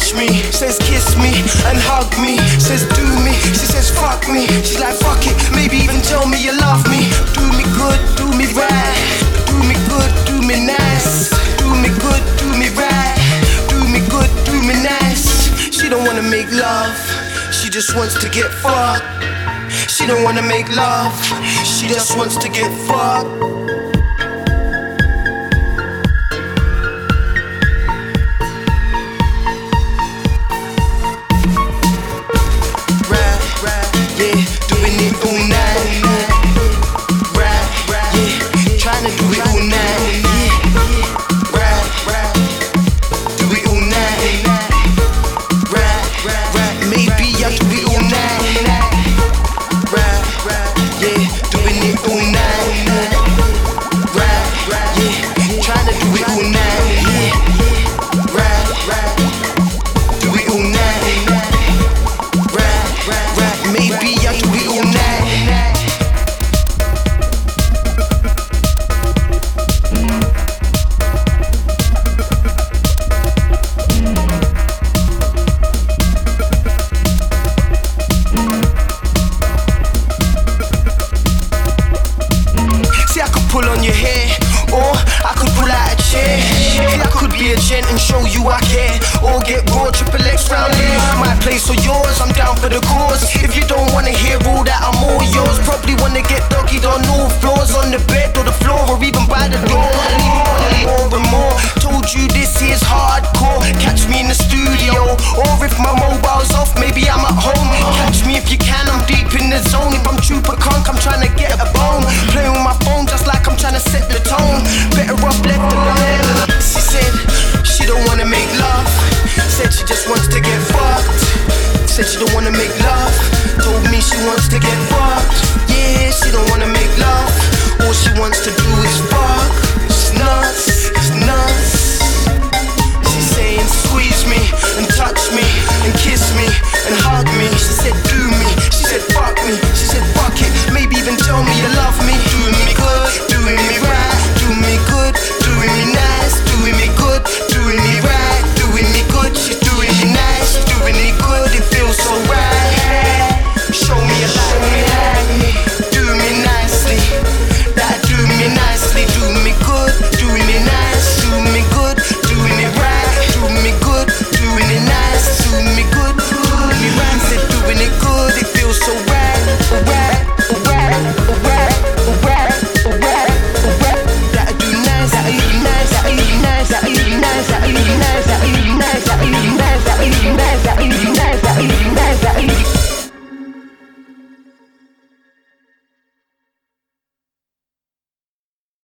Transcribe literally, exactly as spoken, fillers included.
touch me, says kiss me and hug me, says do me, she says fuck me. She's like fuck it, maybe even tell me you love me. Do me good, do me right, do me good, do me nice, do me good, do me right, do me good, do me nice. She don't wanna make love, she just wants to get fucked. She don't wanna make love, she just wants to get fucked. Pull on your hair, or I could pull out a chair. I could be a gent and show you I care, or get raw triple X round here. My place or yours, I'm down for the cause. If you don't wanna hear all that, I'm all yours. Probably wanna get doggied on all floors, on the bed or the floor, or even by the door. More and more, told you this is hardcore. Catch me in the studio, or if my mobile's off, maybe I'm at home. Catch me if you can, I'm deep in the zone. If I'm super conk, I'm trying to get a bone. Playing with my phone just like I'm trying to set the tone. Better off left alone. She said she don't wanna make love, said she just wants to get fucked. Said she don't wanna make love, told me she wants to get fucked. Yeah, she don't wanna make love, all she wants to do is fuck. It's nuts, it's nuts. She's saying squeeze me and touch me and kiss me and hug me,